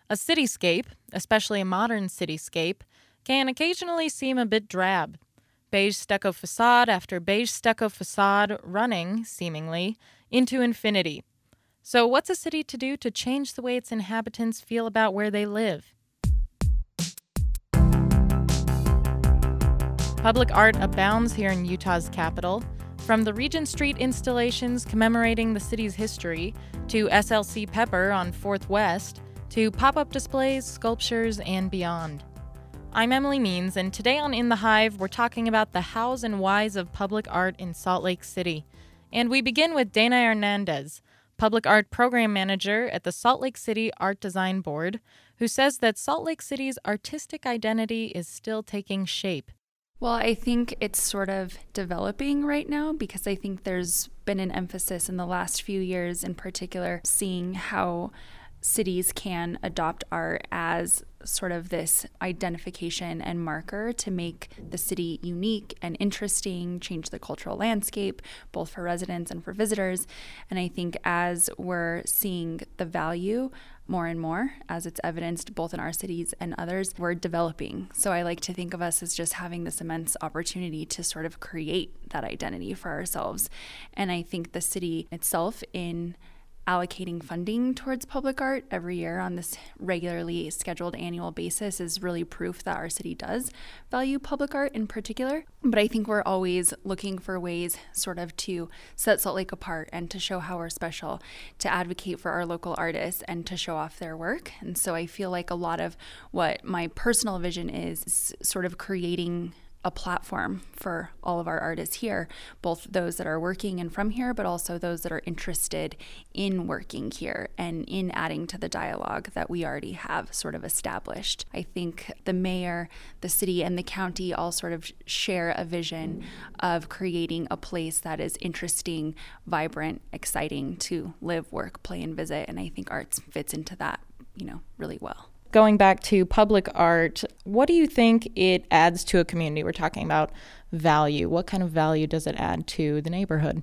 A cityscape, especially a modern cityscape, can occasionally seem a bit drab. Beige stucco facade after beige stucco facade running, seemingly, into infinity. So what's a city to do to change the way its inhabitants feel about where they live? Public art abounds here in Utah's capital, from the Regent Street installations commemorating the city's history, to SLC Pepper on 4th West, to pop-up displays, sculptures, and beyond. I'm Emily Means, and today on In the Hive, we're talking about the hows and whys of public art in Salt Lake City. And we begin with Dana Hernandez, Public Art Program Manager at the Salt Lake City Art Design Board, who says that Salt Lake City's artistic identity is still taking shape. Well, I think it's sort of developing right now because I think there's been an emphasis in the last few years in particular seeing how cities can adopt art as sort of this identification and marker to make the city unique and interesting, change the cultural landscape, both for residents and for visitors. And I think as we're seeing the value more and more, as it's evidenced both in our cities and others, we're developing. So I like to think of us as just having this immense opportunity to sort of create that identity for ourselves. And I think the city itself, in allocating funding towards public art every year on this regularly scheduled annual basis, is really proof that our city does value public art in particular. But I think we're always looking for ways sort of to set Salt Lake apart and to show how we're special, to advocate for our local artists and to show off their work. And so I feel like a lot of what my personal vision is sort of creating a platform for all of our artists here, both those that are working and from here, but also those that are interested in working here and in adding to the dialogue that we already have sort of established. I think the mayor, the city, and the county all sort of share a vision of creating a place that is interesting, vibrant, exciting to live, work, play, and visit. And I think arts fits into that, really well. Going back to public art, what do you think it adds to a community? We're talking about value. What kind of value does it add to the neighborhood?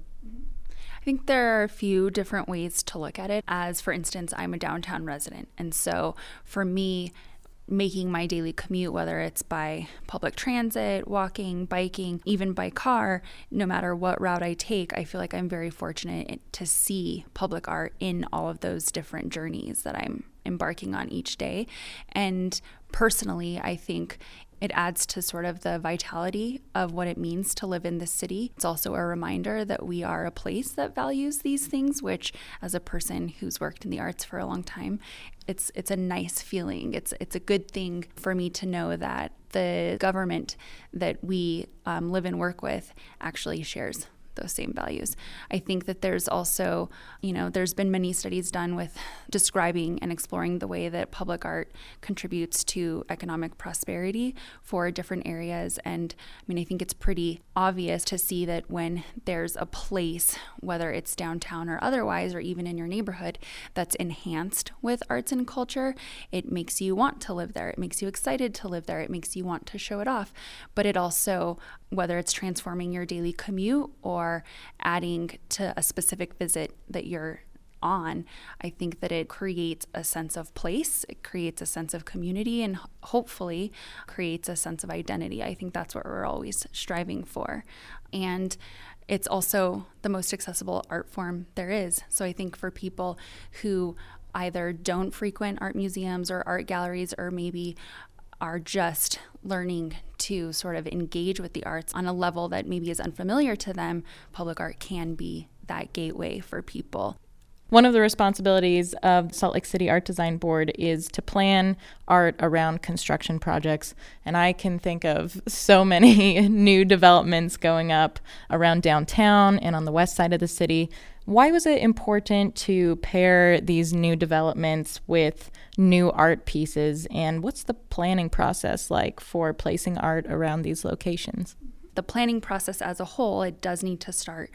I think there are a few different ways to look at it. As for instance, I'm a downtown resident. And so for me, making my daily commute, whether it's by public transit, walking, biking, even by car, no matter what route I take, I feel like I'm very fortunate to see public art in all of those different journeys that I'm embarking on each day. And personally, I think it adds to sort of the vitality of what it means to live in this city. It's also a reminder that we are a place that values these things, which as a person who's worked in the arts for a long time, it's a nice feeling. It's a good thing for me to know that the government that we live and work with actually shares those same values. I think that there's also, there's been many studies done with describing and exploring the way that public art contributes to economic prosperity for different areas. And I think it's pretty obvious to see that when there's a place, whether it's downtown or otherwise, or even in your neighborhood, that's enhanced with arts and culture, it makes you want to live there. It makes you excited to live there. It makes you want to show it off. But it also, whether it's transforming your daily commute or adding to a specific visit that you're on, I think that it creates a sense of place, it creates a sense of community, and hopefully creates a sense of identity. I think that's what we're always striving for. And it's also the most accessible art form there is. So I think for people who either don't frequent art museums or art galleries, or maybe are just learning to sort of engage with the arts on a level that maybe is unfamiliar to them, public art can be that gateway for people. One of the responsibilities of the Salt Lake City Art Design Board is to plan art around construction projects. And I can think of so many new developments going up around downtown and on the west side of the city. Why was it important to pair these new developments with new art pieces? And what's the planning process like for placing art around these locations? The planning process as a whole, it does need to start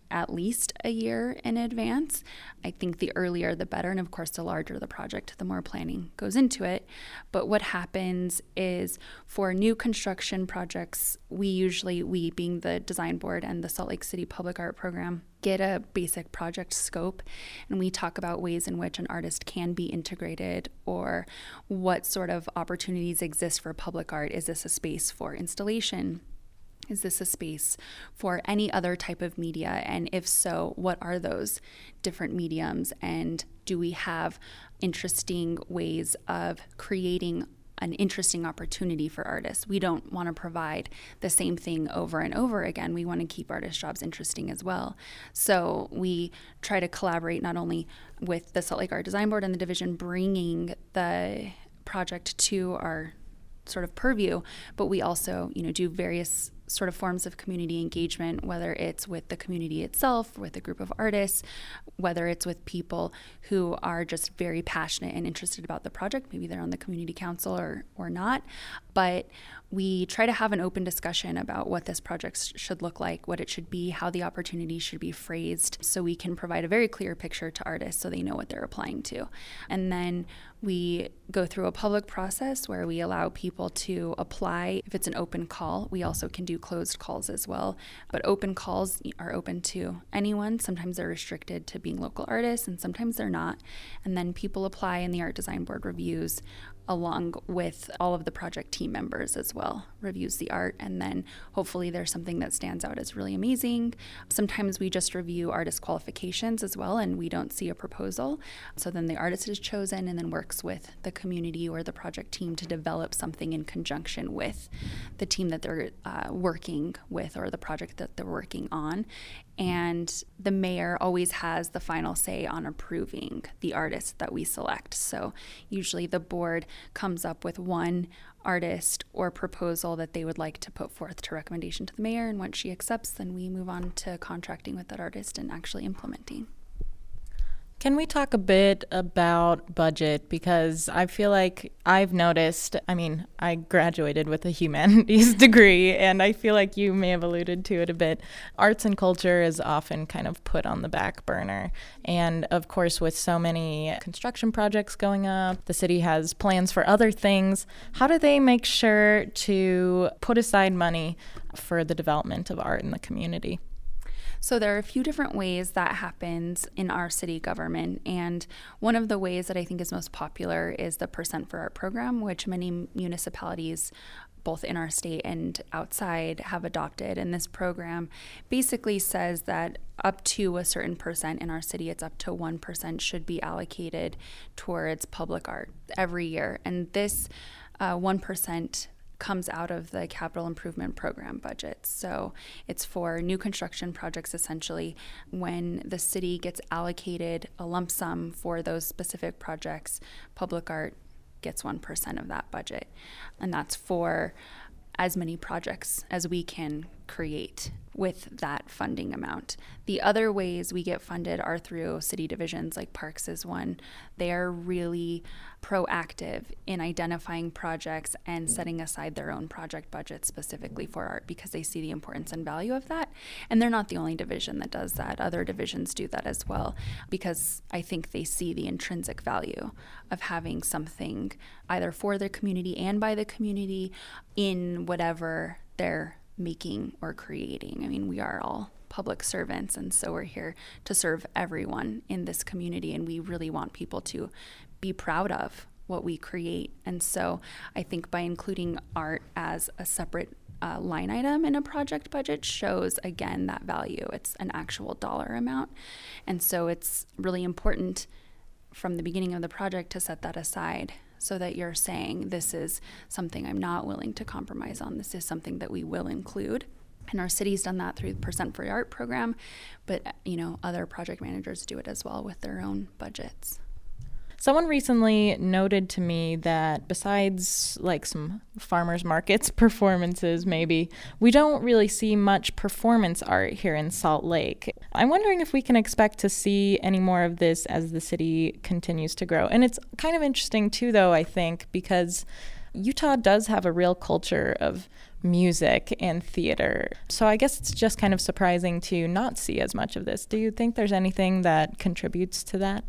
at least a year in advance. I think the earlier the better, and of course the larger the project, the more planning goes into it. But what happens is for new construction projects, we being the design board and the Salt Lake City Public Art Program, get a basic project scope, and we talk about ways in which an artist can be integrated or what sort of opportunities exist for public art. Is this a space for installation? Is this a space for any other type of media? And if so, what are those different mediums? And do we have interesting ways of creating an interesting opportunity for artists? We don't want to provide the same thing over and over again. We want to keep artist jobs interesting as well. So we try to collaborate not only with the Salt Lake Art Design Board and the division bringing the project to our sort of purview, but we also, do various sort of forms of community engagement, whether it's with the community itself, with a group of artists, whether it's with people who are just very passionate and interested about the project. Maybe they're on the community council or not, but we try to have an open discussion about what this project should look like, what it should be, how the opportunity should be phrased, so we can provide a very clear picture to artists so they know what they're applying to. And then we go through a public process where we allow people to apply. If it's an open call, we also can do closed calls as well. But open calls are open to anyone. Sometimes they're restricted to being local artists, and sometimes they're not. And then people apply, and the Art Design Board reviews along with all of the project team members as well, reviews the art, and then hopefully there's something that stands out as really amazing. Sometimes we just review artist qualifications as well, and we don't see a proposal. So then the artist is chosen and then works with the community or the project team to develop something in conjunction with the team that they're working with or the project that they're working on. And the mayor always has the final say on approving the artist that we select. So usually the board comes up with one artist or proposal that they would like to put forth to recommendation to the mayor, and once she accepts, then we move on to contracting with that artist and actually implementing. Can we talk a bit about budget? Because I feel like I've noticed, I graduated with a humanities degree, and I feel like you may have alluded to it a bit. Arts and culture is often kind of put on the back burner. And of course, with so many construction projects going up, the city has plans for other things. How do they make sure to put aside money for the development of art in the community? So there are a few different ways that happens in our city government, and one of the ways that I think is most popular is the Percent for Art program, which many municipalities both in our state and outside have adopted. And this program basically says that up to a certain percent in our city, it's up to 1%, should be allocated towards public art every year. And this 1% comes out of the capital improvement program budget. So it's for new construction projects. Essentially, when the city gets allocated a lump sum for those specific projects, public art gets 1% of that budget. And that's for as many projects as we can create with that funding amount. The other ways we get funded are through city divisions, like Parks is one. They are really proactive in identifying projects and setting aside their own project budget specifically for art because they see the importance and value of that. And they're not the only division that does that. Other divisions do that as well because I think they see the intrinsic value of having something either for the community and by the community in whatever they're making or creating. I mean, we are all public servants, and so we're here to serve everyone in this community, and we really want people to be proud of what we create. And so I think by including art as a separate line item in a project budget shows, again, that value. It's an actual dollar amount. And so it's really important from the beginning of the project to set that aside so that you're saying, this is something I'm not willing to compromise on. This is something that we will include. And our city's done that through the Percent for Art program, but other project managers do it as well with their own budgets. Someone recently noted to me that besides like some farmers markets performances maybe, we don't really see much performance art here in Salt Lake. I'm wondering if we can expect to see any more of this as the city continues to grow. And it's kind of interesting too, though, I think, because Utah does have a real culture of music and theater. So I guess it's just kind of surprising to not see as much of this. Do you think there's anything that contributes to that?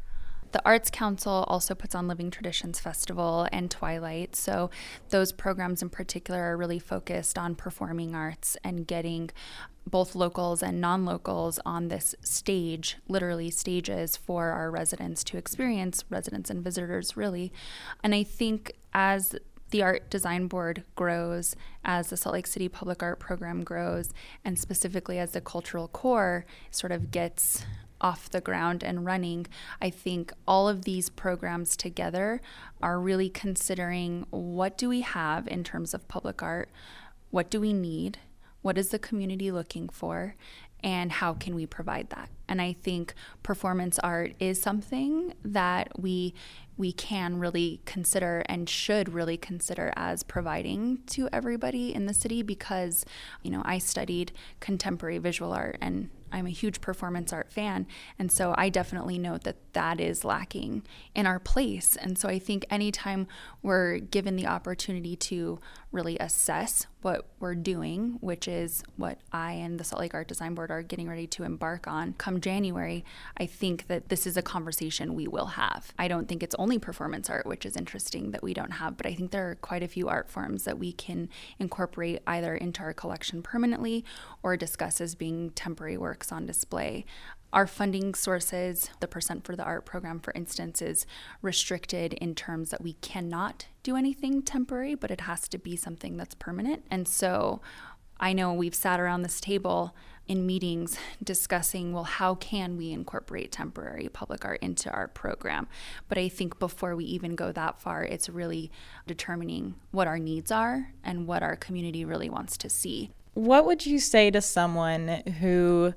The Arts Council also puts on Living Traditions Festival and Twilight. So those programs in particular are really focused on performing arts and getting both locals and non-locals on this stage, literally stages for our residents to experience, residents and visitors really. And I think as the Art Design Board grows, as the Salt Lake City Public Art Program grows, and specifically as the Cultural Core sort of gets off the ground and running, I think all of these programs together are really considering what do we have in terms of public art, what do we need, what is the community looking for, and how can we provide that? And I think performance art is something that we can really consider and should really consider as providing to everybody in the city because, I studied contemporary visual art and I'm a huge performance art fan. And so I definitely note that that is lacking in our place. And so I think anytime we're given the opportunity to really assess what we're doing, which is what I and the Salt Lake Art Design Board are getting ready to embark on come January, I think that this is a conversation we will have. I don't think it's only performance art, which is interesting that we don't have, but I think there are quite a few art forms that we can incorporate either into our collection permanently or discuss as being temporary works on display. Our funding sources, the percent for the art program, for instance, is restricted in terms that we cannot do anything temporary, but it has to be something that's permanent. And so I know we've sat around this table in meetings discussing, well, how can we incorporate temporary public art into our program? But I think before we even go that far, it's really determining what our needs are and what our community really wants to see. What would you say to someone who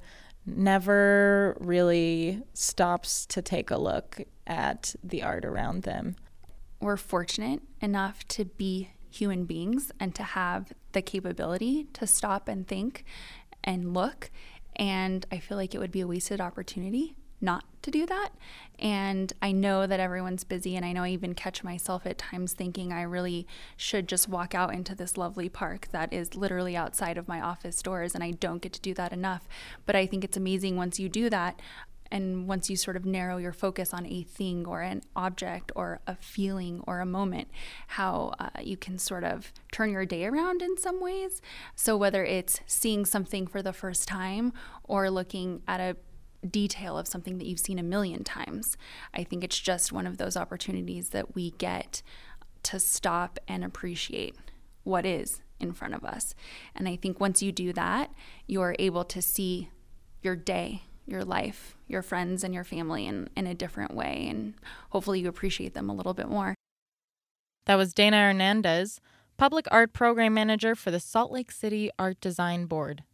never really stops to take a look at the art around them? We're fortunate enough to be human beings and to have the capability to stop and think and look. And I feel like it would be a wasted opportunity not to do that. And I know that everyone's busy, and I know I even catch myself at times thinking I really should just walk out into this lovely park that is literally outside of my office doors, and I don't get to do that enough. But I think it's amazing once you do that, and once you sort of narrow your focus on a thing or an object or a feeling or a moment, how you can sort of turn your day around in some ways. So whether it's seeing something for the first time or looking at a detail of something that you've seen a million times, I think it's just one of those opportunities that we get to stop and appreciate what is in front of us. And I think once you do that, you're able to see your day, your life, your friends, and your family in a different way. And hopefully you appreciate them a little bit more. That was Dana Hernandez, Public Art Program Manager for the Salt Lake City Art Design Board.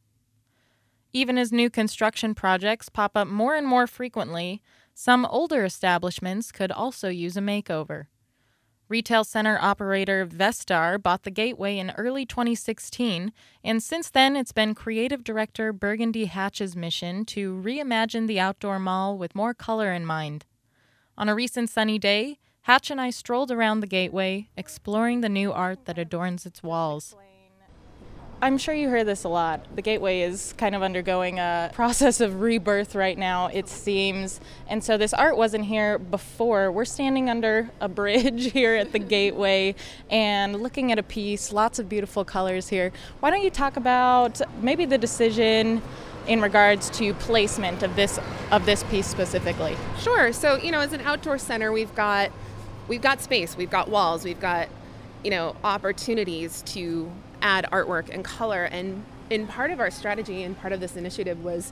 Even as new construction projects pop up more and more frequently, some older establishments could also use a makeover. Retail center operator Vestar bought the Gateway in early 2016, and since then it's been creative director Burgundy Hatch's mission to reimagine the outdoor mall with more color in mind. On a recent sunny day, Hatch and I strolled around the Gateway, exploring the new art that adorns its walls. I'm sure you hear this a lot. The Gateway is kind of undergoing a process of rebirth right now, it seems. And so this art wasn't here before. We're standing under a bridge here at the Gateway and looking at a piece, lots of beautiful colors here. Why don't you talk about maybe the decision in regards to placement of this piece specifically? Sure. So, as an outdoor center, we've got space, we've got walls, we've got, opportunities to add artwork and color. And in part of our strategy and part of this initiative was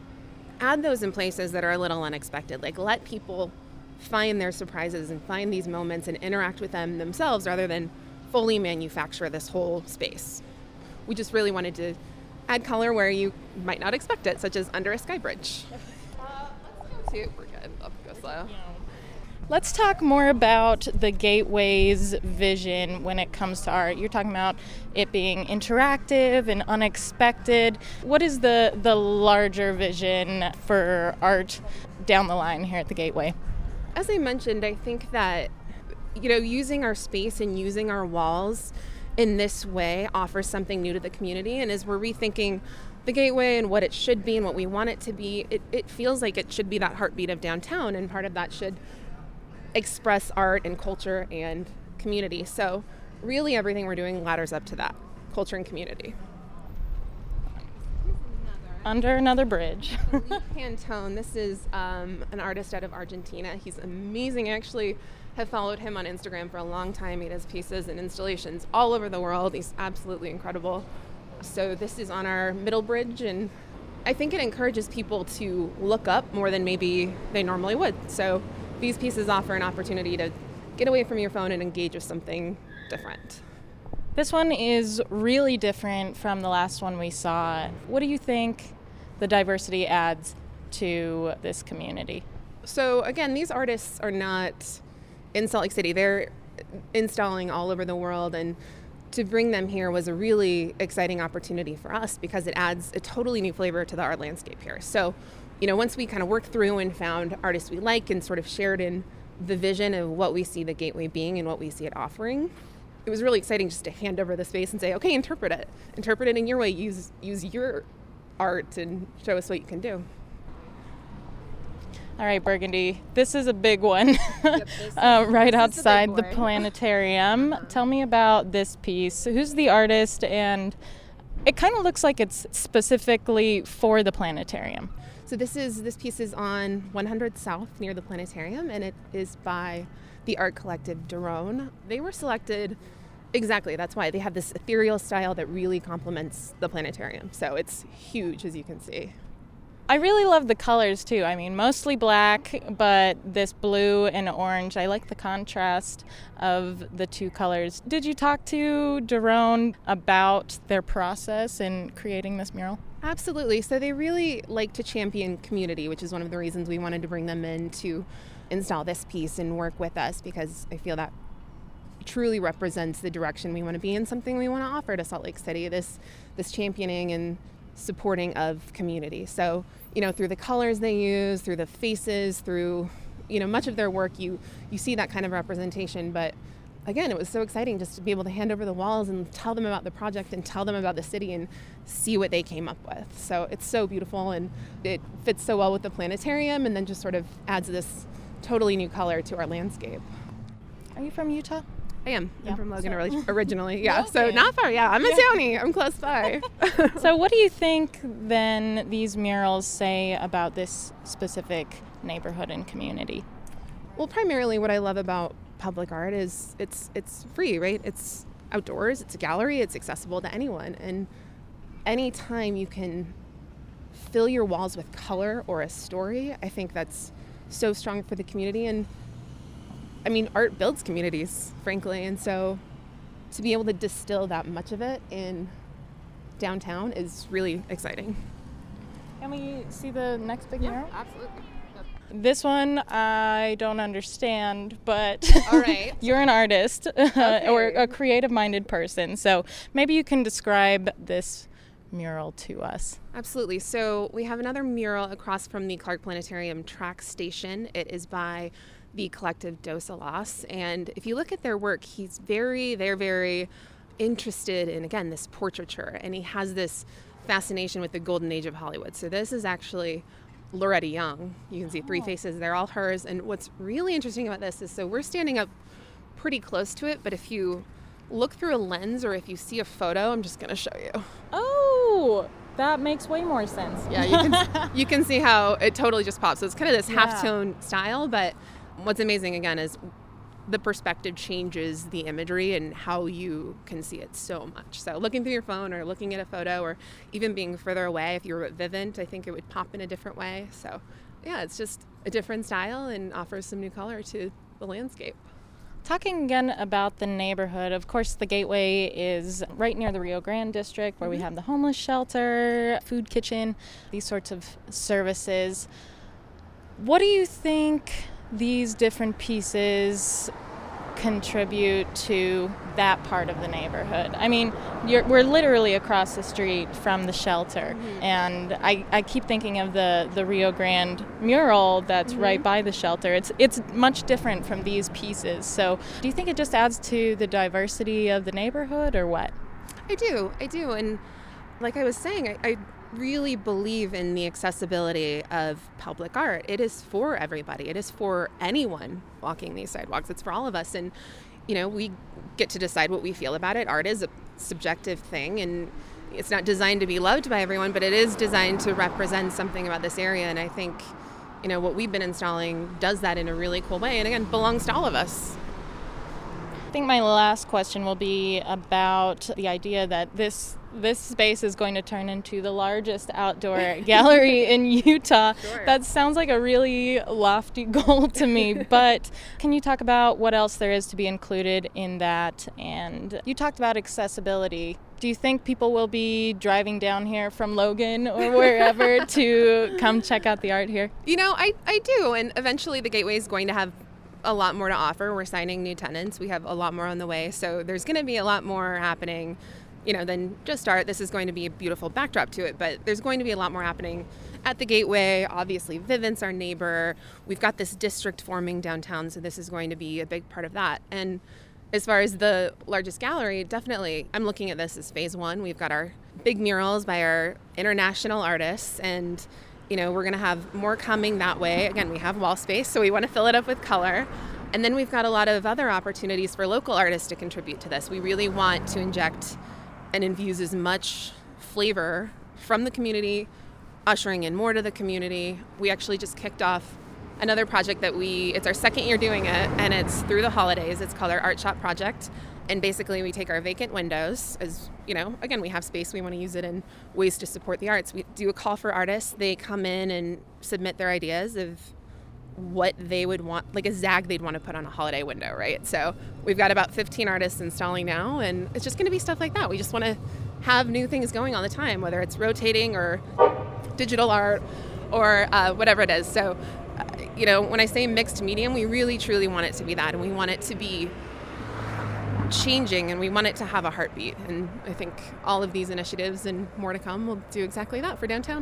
add those in places that are a little unexpected. Like let people find their surprises and find these moments and interact with them themselves rather than fully manufacture this whole space. We just really wanted to add color where you might not expect it, such as under a sky bridge. Let's go to, we're good, up go slow. Let's talk more about the Gateway's vision when it comes to art. You're talking about it being interactive and unexpected. What is the larger vision for art down the line here at the Gateway? As I mentioned, I think that using our space and using our walls in this way offers something new to the community. And as we're rethinking the Gateway and what it should be and what we want it to be, it feels like it should be that heartbeat of downtown, and part of that should express art and culture and community. So really everything we're doing ladders up to that, culture and community. Under another bridge. Felipe Pantone, this is an artist out of Argentina. He's amazing. I actually have followed him on Instagram for a long time. He does pieces and installations all over the world. He's absolutely incredible. So this is on our middle bridge, and I think it encourages people to look up more than maybe they normally would. So these pieces offer an opportunity to get away from your phone and engage with something different. This one is really different from the last one we saw. What do you think the diversity adds to this community? So again, these artists are not in Salt Lake City. They're installing all over the world, and to bring them here was a really exciting opportunity for us because it adds a totally new flavor to the art landscape here. So, once we kind of worked through and found artists we like and sort of shared in the vision of what we see the Gateway being and what we see it offering, it was really exciting just to hand over the space and say, okay, interpret it in your way, use your art and show us what you can do. All right, Burgundy, this is a big one. Yep, right this outside is the planetarium. Tell me about this piece. Who's the artist? And it kind of looks like it's specifically for the planetarium. So this piece is on 100 South near the planetarium, and it is by the art collective Derone. They were selected exactly, that's why. They have this ethereal style that really complements the planetarium. So it's huge, as you can see. I really love the colors too. I mean, mostly black, but this blue and orange, I like the contrast of the two colors. Did you talk to Derone about their process in creating this mural? Absolutely. So they really like to champion community, which is one of the reasons we wanted to bring them in to install this piece and work with us, because I feel that truly represents the direction we want to be in, something we want to offer to Salt Lake City, this championing and supporting of community. So, through the colors they use, through the faces, through, much of their work, you see that kind of representation. But again, it was so exciting just to be able to hand over the walls and tell them about the project and tell them about the city and see what they came up with. So it's so beautiful, and it fits so well with the planetarium, and then just sort of adds this totally new color to our landscape. Are you from Utah? I am. Yeah. I'm from Logan originally. Yeah, Okay. So not far. Yeah, I'm a townie. I'm close by. So what do you think then these murals say about this specific neighborhood and community? Well, primarily what I love about public art is it's free, right? It's outdoors, it's a gallery, it's accessible to anyone. And anytime you can fill your walls with color or a story, I think that's so strong for the community. And I mean, art builds communities, frankly, and so to be able to distill that much of it in downtown is really exciting. Can we see the next big mural? Absolutely. This one I don't understand, but All right. you're an artist Okay. or a creative-minded person, so maybe you can describe this mural to us. Absolutely. So we have another mural across from the Clark Planetarium track station. It is by the collective Dos Alas, and if you look at their work, they're very interested in, again, this portraiture, and he has this fascination with the golden age of Hollywood. So this is actually Loretta Young. You can see three faces, they're all hers, and what's really interesting about this is, so we're standing up pretty close to it, but if you look through a lens or if you see a photo, I'm just going to show you. Oh, that makes way more sense. Yeah, you can see how it totally just pops. So it's kind of this Yeah. halftone style, but what's amazing again is the perspective changes the imagery and how you can see it so much. So looking through your phone or looking at a photo or even being further away, if you were at Vivint, I think it would pop in a different way. So yeah, it's just a different style and offers some new color to the landscape. Talking again about the neighborhood, of course, the Gateway is right near the Rio Grande district where we have the homeless shelter, food kitchen, these sorts of services. What do you think these different pieces contribute to that part of the neighborhood? I mean, we're literally across the street from the shelter, and I keep thinking of the Rio Grande mural that's right by the shelter. It's much different from these pieces. So do you think it just adds to the diversity of the neighborhood, or what? I do. And like I was saying, I really believe in the accessibility of public art. It is for everybody. It is for anyone walking these sidewalks. It's for all of us. And, we get to decide what we feel about it. Art is a subjective thing, and it's not designed to be loved by everyone, but it is designed to represent something about this area. And I think, what we've been installing does that in a really cool way. And again, belongs to all of us. I think my last question will be about the idea that this space is going to turn into the largest outdoor gallery in Utah. Sure. That sounds like a really lofty goal to me, but can you talk about what else there is to be included in that? And you talked about accessibility. Do you think people will be driving down here from Logan or wherever to come check out the art here? I do, and eventually the Gateway is going to have a lot more to offer. We're signing new tenants. We have a lot more on the way, so there's going to be a lot more happening, than just art. This is going to be a beautiful backdrop to it, but there's going to be a lot more happening at the Gateway. Obviously, Vivint's our neighbor. We've got this district forming downtown, so this is going to be a big part of that. And as far as the largest gallery, definitely, I'm looking at this as phase one. We've got our big murals by our international artists, and we're going to have more coming that way. Again, we have wall space, so we want to fill it up with color. And then we've got a lot of other opportunities for local artists to contribute to this. We really want to inject and infuse as much flavor from the community, ushering in more to the community. We actually just kicked off another project it's our second year doing it, and it's through the holidays. It's called our Art Shop Project. And basically we take our vacant windows, as again, we have space, we want to use it in ways to support the arts. We do a call for artists. They come in and submit their ideas of what they would want, like a zag they'd want to put on a holiday window, right? So we've got about 15 artists installing now, and it's just going to be stuff like that. We just want to have new things going all the time, whether it's rotating or digital art or whatever it is. So, when I say mixed medium, we really truly want it to be that, and we want it to be changing, and we want it to have a heartbeat. And I think all of these initiatives and more to come will do exactly that for downtown.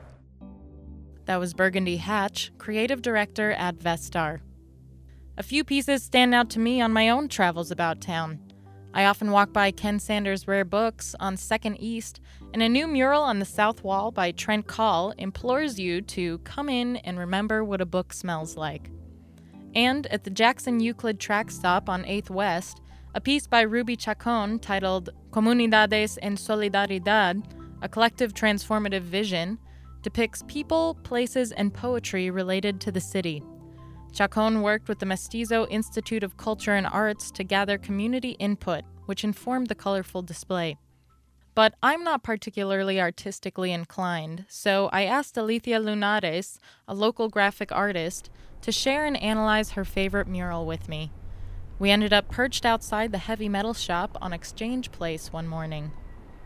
That was Burgundy Hatch, creative director at Vestar. A few pieces stand out to me on my own travels about town. I often walk by Ken Sanders' Rare Books on 2nd East, and a new mural on the south wall by Trent Call implores you to come in and remember what a book smells like. And at the Jackson Euclid track stop on 8th West, a piece by Ruby Chacon titled Comunidades en Solidaridad, a collective transformative vision, depicts people, places, and poetry related to the city. Chacon worked with the Mestizo Institute of Culture and Arts to gather community input, which informed the colorful display. But I'm not particularly artistically inclined, so I asked Alicia Lunares, a local graphic artist, to share and analyze her favorite mural with me. We ended up perched outside the heavy metal shop on Exchange Place one morning.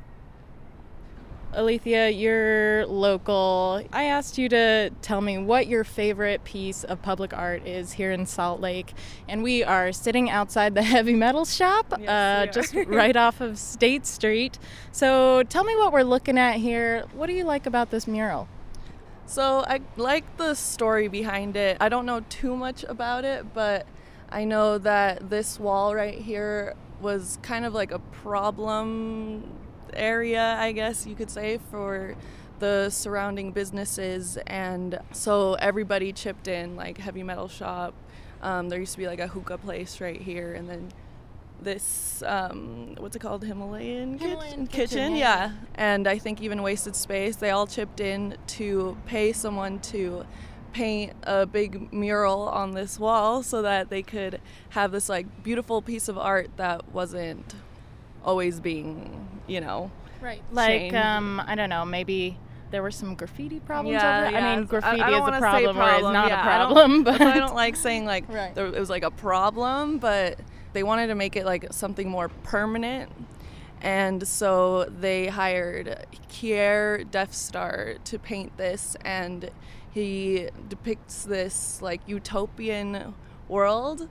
Alicia, you're local. I asked you to tell me what your favorite piece of public art is here in Salt Lake, and we are sitting outside the heavy metal shop, just right off of State Street. So tell me what we're looking at here. What do you like about this mural? So I like the story behind it. I don't know too much about it, but I know that this wall right here was kind of like a problem area, I guess you could say, for the surrounding businesses, and so everybody chipped in, like heavy metal shop. There used to be like a hookah place right here, and then this what's it called, Himalayan kitchen, yeah. And I think even Wasted Space, they all chipped in to pay someone to paint a big mural on this wall so that they could have this like beautiful piece of art that wasn't always being, right. Like, I don't know, maybe there were some graffiti problems over it. I mean, graffiti is a problem or is not a problem. But I don't like saying like right. It was like a problem, but they wanted to make it like something more permanent. And so they hired Kier Defstar to paint this, and he depicts this like utopian world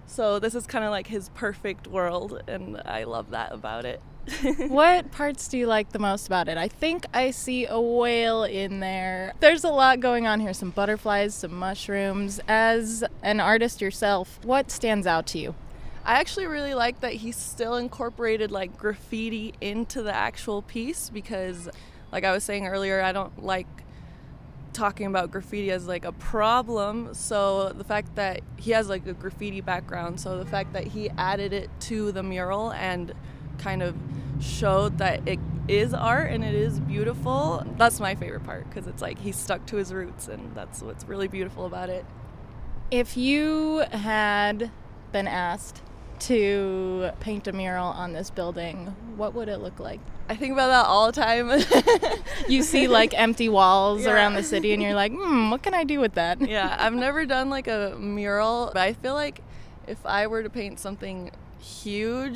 So this is kind of like his perfect world, and I love that about it. What parts do you like the most about it? I think I see a whale in there. There's a lot going on here. Some butterflies, some mushrooms. As an artist yourself, what stands out to you? I actually really like that he still incorporated like graffiti into the actual piece, because like I was saying earlier, I don't like talking about graffiti as like a problem. So the fact that he has like a graffiti background, so the fact that he added it to the mural and kind of showed that it is art and it is beautiful, that's my favorite part, because it's like he stuck to his roots, and that's what's really beautiful about it. If you had been asked to paint a mural on this building, what would it look like? I think about that all the time. You see like empty walls around the city and you're like, what can I do with that? Yeah, I've never done like a mural, but I feel like if I were to paint something huge,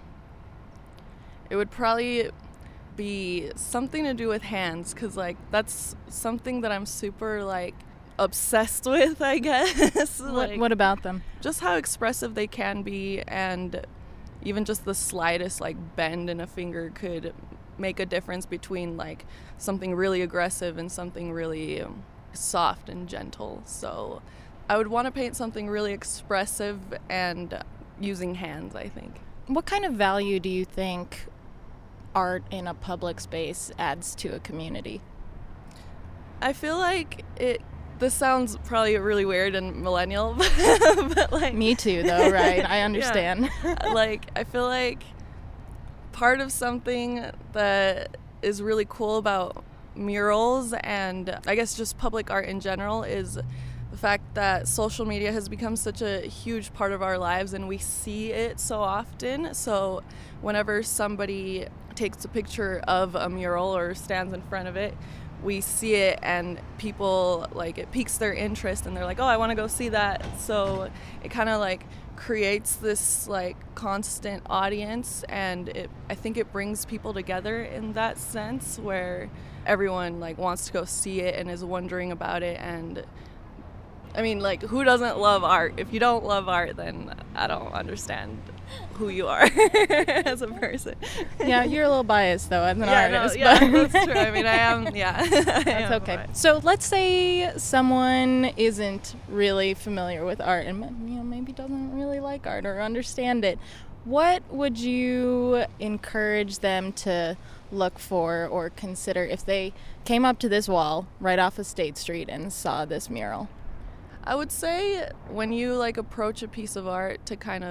it would probably be something to do with hands, because like that's something that I'm super like obsessed with, I guess. What about them? Just how expressive they can be, and even just the slightest like bend in a finger could make a difference between like something really aggressive and something really soft and gentle. So I would want to paint something really expressive and using hands, I think. What kind of value do you think art in a public space adds to a community? I feel like this sounds probably really weird and millennial, but like... Me too, though, right? I understand. Yeah. Like, I feel like part of something that is really cool about murals, and I guess just public art in general, is the fact that social media has become such a huge part of our lives, and we see it so often. So whenever somebody takes a picture of a mural or stands in front of it, we see it, and people, like, it piques their interest, and they're like, oh, I want to go see that. So it kind of like creates this like constant audience, and I think it brings people together in that sense, where everyone like wants to go see it and is wondering about it. And I mean, like, who doesn't love art? If you don't love art, then I don't understand who you are as a person. Yeah, you're a little biased, though, as an artist. Yeah, that's true. I mean, I am, yeah. That's okay. So let's say someone isn't really familiar with art and maybe doesn't really like art or understand it. What would you encourage them to look for or consider if they came up to this wall right off of State Street and saw this mural? I would say when you like approach a piece of art,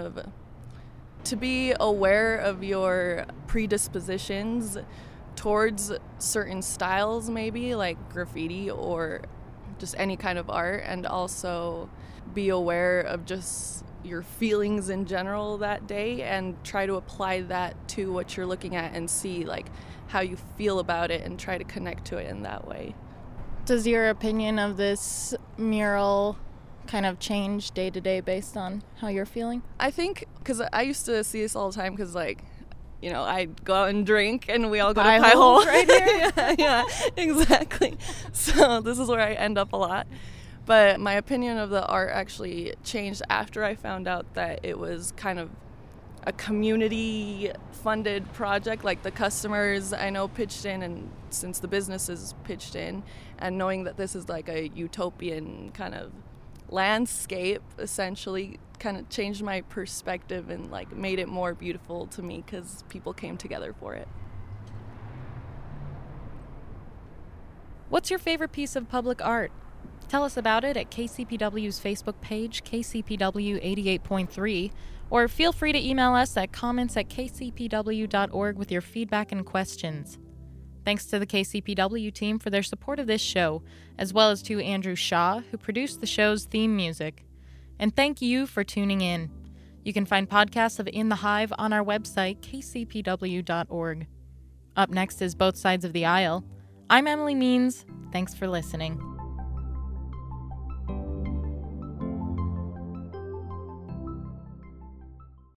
to be aware of your predispositions towards certain styles, maybe like graffiti or just any kind of art, and also be aware of just your feelings in general that day, and try to apply that to what you're looking at and see like how you feel about it and try to connect to it in that way. Does your opinion of this mural kind of change day to day based on how you're feeling? I think, because I used to see this all the time, because like, you know, I'd go out and drink and we all go to Pie Hole right here. yeah, exactly. So this is where I end up a lot. But my opinion of the art actually changed after I found out that it was kind of a community funded project. Like, the customers I know pitched in, and since the businesses pitched in, and knowing that this is like a utopian kind of landscape, essentially kind of changed my perspective and like made it more beautiful to me, because people came together for it. What's your favorite piece of public art? Tell us about it at KCPW's Facebook page, KCPW 88.3, or feel free to email us at comments@kcpw.org with your feedback and questions. Thanks to the KCPW team for their support of this show, as well as to Andrew Shaw, who produced the show's theme music. And thank you for tuning in. You can find podcasts of In the Hive on our website, kcpw.org. Up next is Both Sides of the Aisle. I'm Emily Means. Thanks for listening.